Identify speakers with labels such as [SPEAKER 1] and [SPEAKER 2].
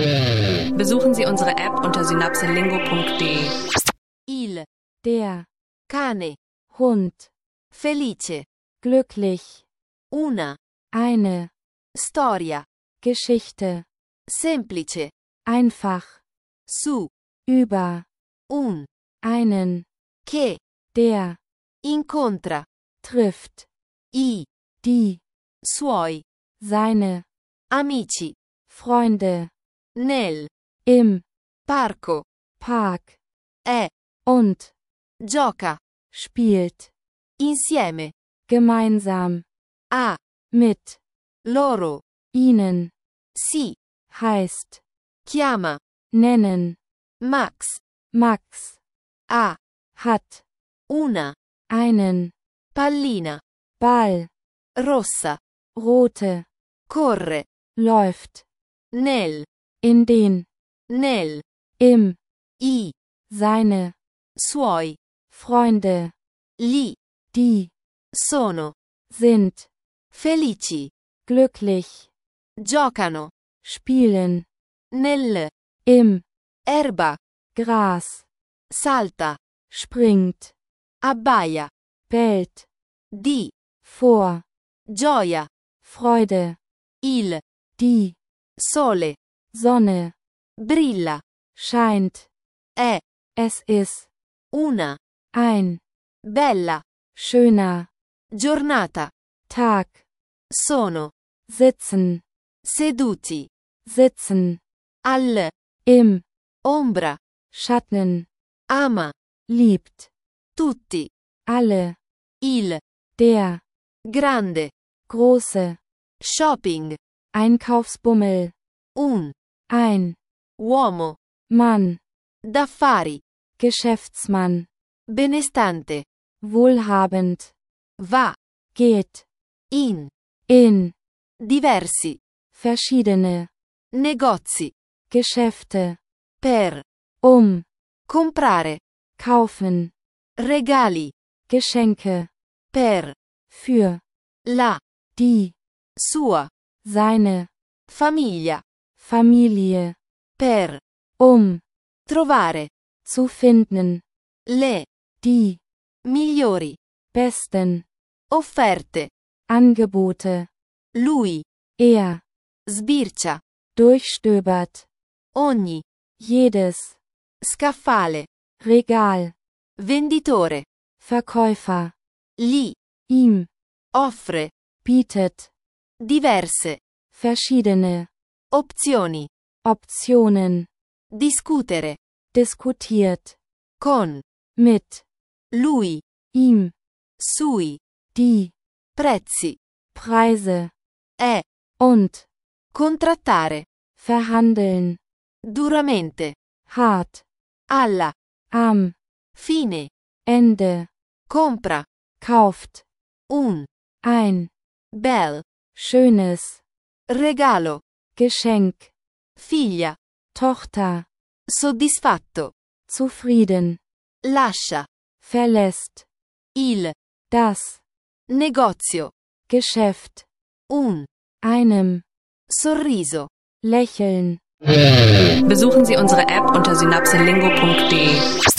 [SPEAKER 1] Besuchen Sie unsere App unter synapselingo.de.
[SPEAKER 2] Il,
[SPEAKER 3] der,
[SPEAKER 2] cane,
[SPEAKER 3] Hund,
[SPEAKER 2] felice,
[SPEAKER 3] glücklich,
[SPEAKER 2] una,
[SPEAKER 3] eine,
[SPEAKER 2] storia,
[SPEAKER 3] Geschichte,
[SPEAKER 2] semplice,
[SPEAKER 3] einfach,
[SPEAKER 2] su,
[SPEAKER 3] über,
[SPEAKER 2] un,
[SPEAKER 3] einen,
[SPEAKER 2] che,
[SPEAKER 3] der,
[SPEAKER 2] incontra,
[SPEAKER 3] trifft,
[SPEAKER 2] i,
[SPEAKER 3] die,
[SPEAKER 2] suoi,
[SPEAKER 3] seine,
[SPEAKER 2] amici,
[SPEAKER 3] Freunde,
[SPEAKER 2] nel,
[SPEAKER 3] im,
[SPEAKER 2] parco,
[SPEAKER 3] Park,
[SPEAKER 2] è,
[SPEAKER 3] und,
[SPEAKER 2] gioca,
[SPEAKER 3] spielt,
[SPEAKER 2] insieme,
[SPEAKER 3] gemeinsam,
[SPEAKER 2] a,
[SPEAKER 3] mit,
[SPEAKER 2] loro,
[SPEAKER 3] ihnen,
[SPEAKER 2] si,
[SPEAKER 3] heißt,
[SPEAKER 2] chiama,
[SPEAKER 3] nennen,
[SPEAKER 2] Max,
[SPEAKER 3] Max,
[SPEAKER 2] ha,
[SPEAKER 3] hat,
[SPEAKER 2] una,
[SPEAKER 3] einen,
[SPEAKER 2] pallina,
[SPEAKER 3] Ball,
[SPEAKER 2] rossa,
[SPEAKER 3] rote,
[SPEAKER 2] corre,
[SPEAKER 3] läuft,
[SPEAKER 2] nel,
[SPEAKER 3] in den,
[SPEAKER 2] nel,
[SPEAKER 3] im,
[SPEAKER 2] i,
[SPEAKER 3] seine,
[SPEAKER 2] suoi,
[SPEAKER 3] Freunde,
[SPEAKER 2] gli,
[SPEAKER 3] die,
[SPEAKER 2] sono,
[SPEAKER 3] sind,
[SPEAKER 2] felici,
[SPEAKER 3] glücklich,
[SPEAKER 2] giocano,
[SPEAKER 3] spielen,
[SPEAKER 2] nel,
[SPEAKER 3] im,
[SPEAKER 2] erba,
[SPEAKER 3] Gras,
[SPEAKER 2] salta,
[SPEAKER 3] springt,
[SPEAKER 2] abbaia,
[SPEAKER 3] bellt,
[SPEAKER 2] di,
[SPEAKER 3] vor,
[SPEAKER 2] gioia,
[SPEAKER 3] Freude,
[SPEAKER 2] il,
[SPEAKER 3] die,
[SPEAKER 2] sole,
[SPEAKER 3] Sonne,
[SPEAKER 2] brilla,
[SPEAKER 3] scheint,
[SPEAKER 2] è,
[SPEAKER 3] es ist,
[SPEAKER 2] una,
[SPEAKER 3] ein,
[SPEAKER 2] bella,
[SPEAKER 3] schöner,
[SPEAKER 2] giornata,
[SPEAKER 3] Tag,
[SPEAKER 2] sono,
[SPEAKER 3] sitzen,
[SPEAKER 2] seduti,
[SPEAKER 3] sitzen,
[SPEAKER 2] al,
[SPEAKER 3] im,
[SPEAKER 2] ombra,
[SPEAKER 3] Schatten,
[SPEAKER 2] ama,
[SPEAKER 3] liebt,
[SPEAKER 2] tutti,
[SPEAKER 3] alle,
[SPEAKER 2] il,
[SPEAKER 3] der,
[SPEAKER 2] grande,
[SPEAKER 3] große,
[SPEAKER 2] shopping,
[SPEAKER 3] Einkaufsbummel,
[SPEAKER 2] un,
[SPEAKER 3] ein,
[SPEAKER 2] uomo,
[SPEAKER 3] Mann,
[SPEAKER 2] d'affari,
[SPEAKER 3] Geschäftsmann,
[SPEAKER 2] benestante,
[SPEAKER 3] wohlhabend,
[SPEAKER 2] va,
[SPEAKER 3] geht,
[SPEAKER 2] in, diversi,
[SPEAKER 3] verschiedene,
[SPEAKER 2] negozi,
[SPEAKER 3] Geschäfte,
[SPEAKER 2] per,
[SPEAKER 3] comprare, kaufen,
[SPEAKER 2] regali,
[SPEAKER 3] Geschenke,
[SPEAKER 2] per,
[SPEAKER 3] für,
[SPEAKER 2] la,
[SPEAKER 3] die,
[SPEAKER 2] sua,
[SPEAKER 3] seine,
[SPEAKER 2] famiglia,
[SPEAKER 3] Familie,
[SPEAKER 2] per,
[SPEAKER 3] trovare, zu finden,
[SPEAKER 2] le,
[SPEAKER 3] die,
[SPEAKER 2] migliori,
[SPEAKER 3] besten,
[SPEAKER 2] offerte,
[SPEAKER 3] Angebote,
[SPEAKER 2] lui,
[SPEAKER 3] sbircia,
[SPEAKER 2] sbircia,
[SPEAKER 3] durchstöbert,
[SPEAKER 2] ogni,
[SPEAKER 3] jedes,
[SPEAKER 2] scaffale,
[SPEAKER 3] Regal,
[SPEAKER 2] venditore,
[SPEAKER 3] Verkäufer,
[SPEAKER 2] gli,
[SPEAKER 3] ihm,
[SPEAKER 2] offre,
[SPEAKER 3] bietet,
[SPEAKER 2] diverse,
[SPEAKER 3] verschiedene,
[SPEAKER 2] opzioni,
[SPEAKER 3] Optionen,
[SPEAKER 2] discutere,
[SPEAKER 3] diskutiert,
[SPEAKER 2] con,
[SPEAKER 3] mit,
[SPEAKER 2] lui,
[SPEAKER 3] ihm,
[SPEAKER 2] sui,
[SPEAKER 3] die,
[SPEAKER 2] prezzi,
[SPEAKER 3] Preise,
[SPEAKER 2] è,
[SPEAKER 3] und,
[SPEAKER 2] contrattare,
[SPEAKER 3] verhandeln,
[SPEAKER 2] duramente,
[SPEAKER 3] hart,
[SPEAKER 2] alla,
[SPEAKER 3] am,
[SPEAKER 2] fine,
[SPEAKER 3] Ende,
[SPEAKER 2] compra,
[SPEAKER 3] kauft,
[SPEAKER 2] ein, bel,
[SPEAKER 3] schönes,
[SPEAKER 2] regalo,
[SPEAKER 3] Geschenk,
[SPEAKER 2] figlia,
[SPEAKER 3] Tochter,
[SPEAKER 2] soddisfatto,
[SPEAKER 3] zufrieden,
[SPEAKER 2] lascia,
[SPEAKER 3] verlässt,
[SPEAKER 2] il,
[SPEAKER 3] das,
[SPEAKER 2] negozio,
[SPEAKER 3] Geschäft, einem,
[SPEAKER 2] sorriso.
[SPEAKER 3] Lächeln.
[SPEAKER 1] Besuchen Sie unsere App unter synapselingo.de.